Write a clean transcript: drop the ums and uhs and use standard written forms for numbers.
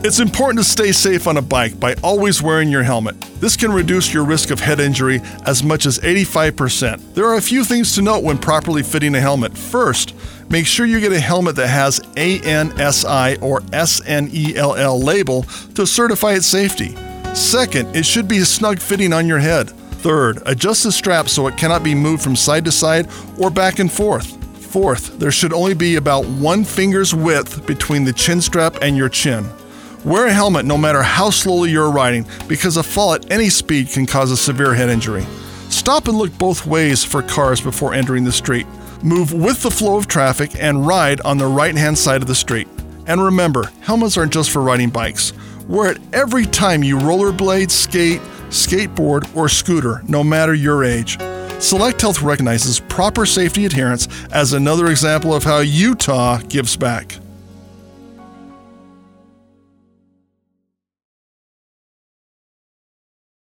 It's important to stay safe on a bike by always wearing your helmet. This can reduce your risk of head injury as much as 85%. There are a few things to note when properly fitting a helmet. First, make sure you get a helmet that has ANSI or SNELL label to certify its safety. Second, it should be snug fitting on your head. Third, adjust the strap so it cannot be moved from side to side or back and forth. Fourth, there should only be about 1 finger's width between the chin strap and your chin. Wear a helmet no matter how slowly you're riding, because a fall at any speed can cause a severe head injury. Stop and look both ways for cars before entering the street. Move with the flow of traffic and ride on the right-hand side of the street. And remember, helmets aren't just for riding bikes. Wear it every time you rollerblade, skate, skateboard, or scooter, no matter your age. Select Health recognizes proper safety adherence as another example of how Utah gives back.